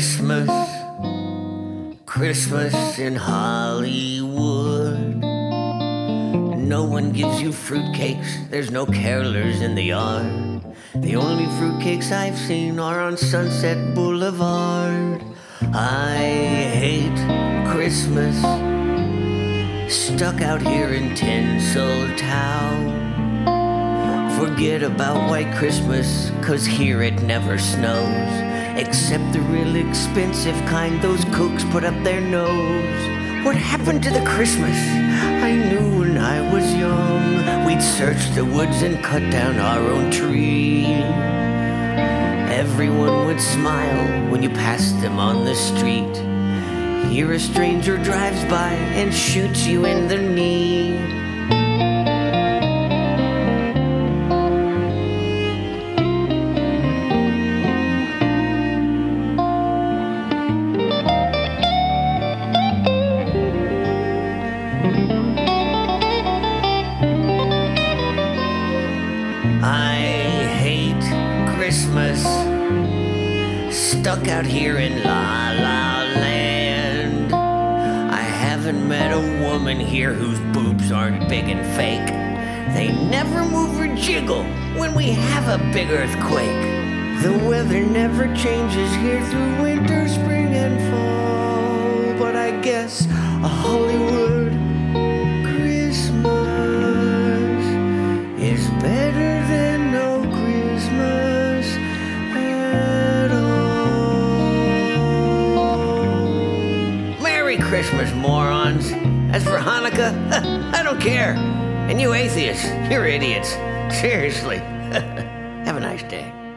Christmas, Christmas in Hollywood. No one gives you fruitcakes, there's no carolers in the yard. The only fruitcakes I've seen are on Sunset Boulevard. I hate Christmas, stuck out here in Tinseltown. Forget about White Christmas, 'cause here it never snows. Except the real expensive kind those kooks put up their nose. What happened to the Christmas I knew when I was young? We'd search the woods and cut down our own tree. Everyone would smile when you passed them on the street. Here a stranger drives by and shoots you in the knee. I hate Christmas, stuck out here in La La Land. I haven't met a woman here whose boobs aren't big and fake. They never move or jiggle when we have a big earthquake. The weather never changes here through winter, spring, and fall. But I guess a Hollywood Christmas is better than no Christmas at all. Merry Christmas, morons. As for Hanukkah, I don't care. And you atheists, you're idiots. Seriously. Have a nice day.